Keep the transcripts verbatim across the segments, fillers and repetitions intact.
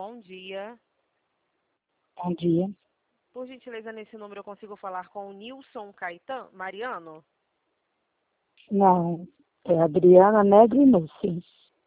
Bom dia. Bom dia. Por gentileza, nesse número eu consigo falar com o Nilson Caetano? Mariano? Não, é Adriana Negri Nussi.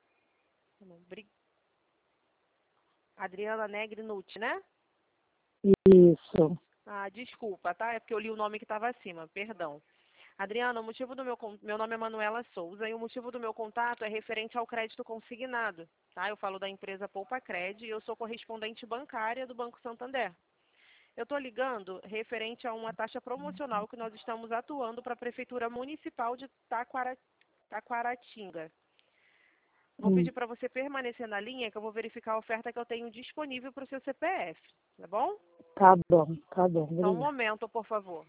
Adriana Negri Nucci, né? Isso. Ah, desculpa, tá? É porque eu li o nome que estava acima, perdão. Adriana, o motivo do meu, con- meu nome é Manuela Souza e o motivo do meu contato é referente ao crédito consignado, tá? Eu falo da empresa Poupa Cred e eu sou correspondente bancária do Banco Santander. Eu estou ligando referente a uma taxa promocional que nós estamos atuando para a Prefeitura Municipal de Taquara, Taquaratinga. Vou Hum, pedir para você permanecer na linha que eu vou verificar a oferta que eu tenho disponível para o seu C P F, tá bom? tá bom, tá bom, Só um obrigada. momento, por favor.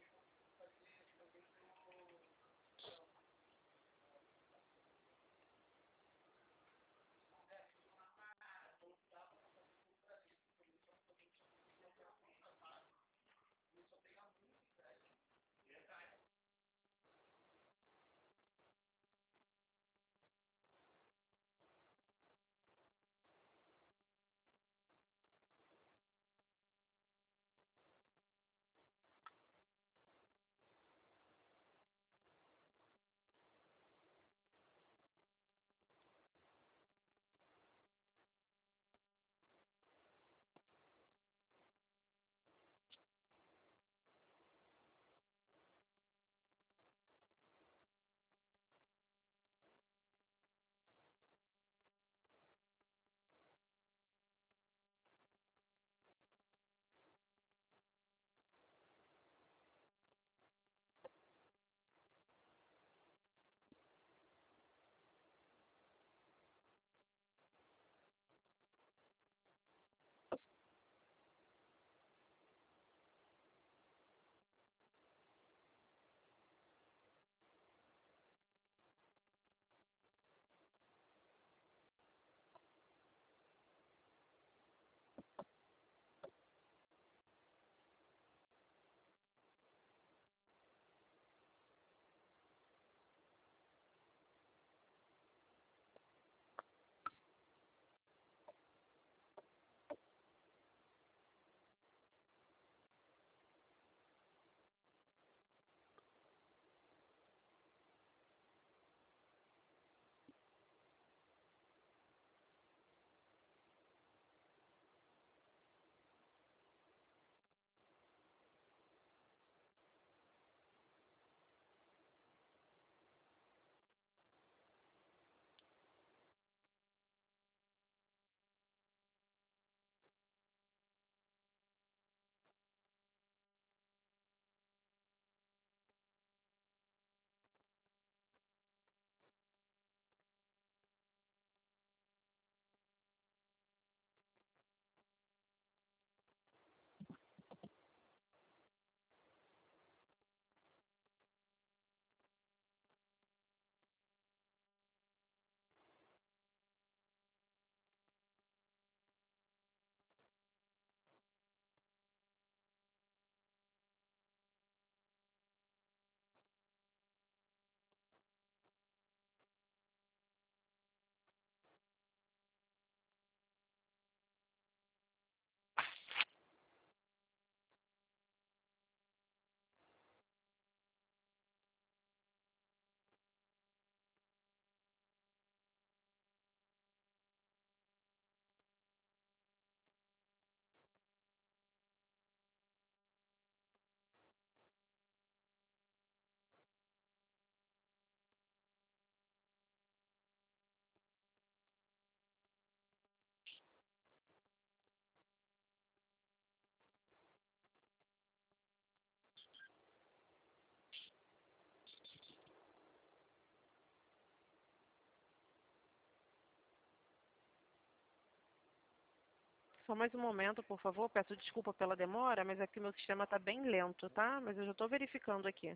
Só mais um momento, por favor. Peço desculpa pela demora, mas aqui meu sistema está bem lento, tá? Mas eu já estou verificando aqui.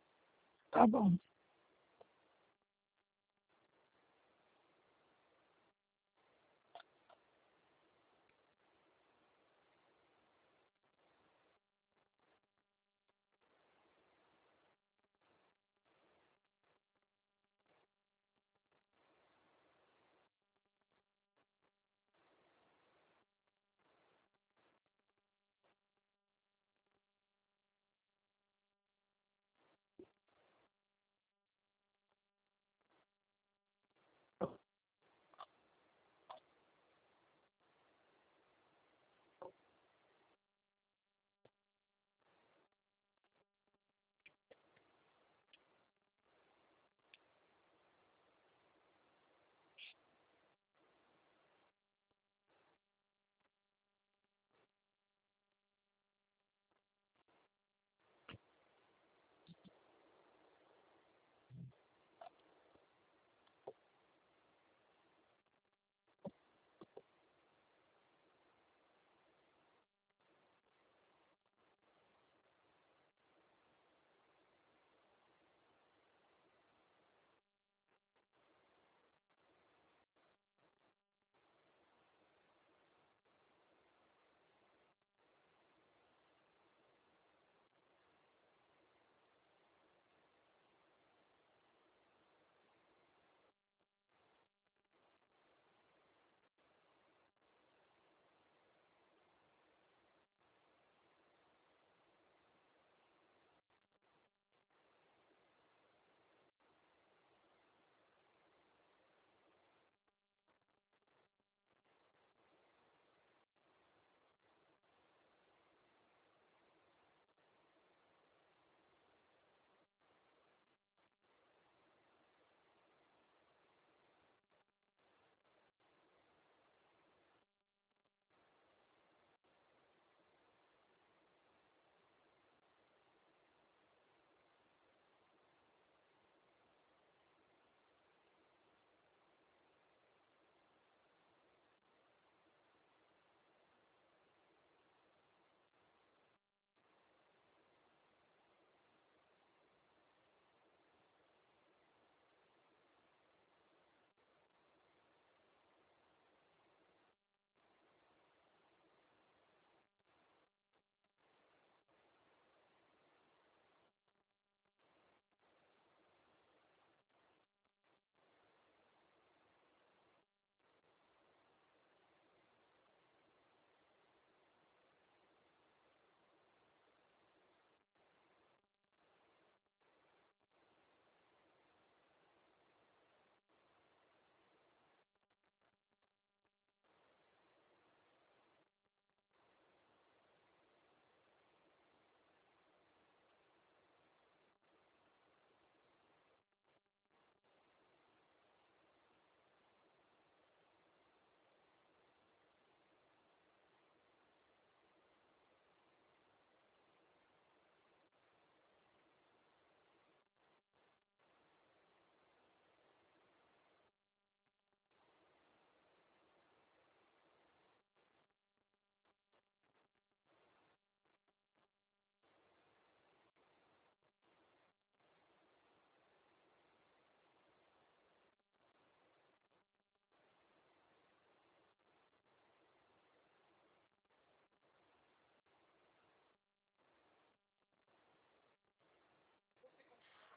Tá bom.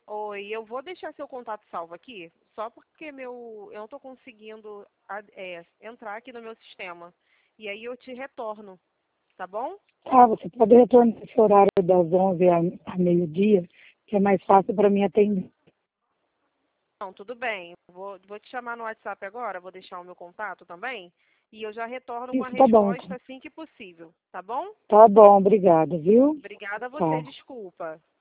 Oi, eu vou deixar seu contato salvo aqui, só porque meu, eu não estou conseguindo a- é, entrar aqui no meu sistema. E aí eu te retorno, tá bom? Ah, você pode retornar esse horário das onze a, a meio-dia, que é mais fácil para mim atender. Não, tudo bem. Vou, vou te chamar no WhatsApp agora, vou deixar o meu contato também. E eu já retorno com a Isso, tá bom, resposta então. assim que possível, tá bom? Tá bom, obrigada, viu? Obrigada a você, Tá. desculpa.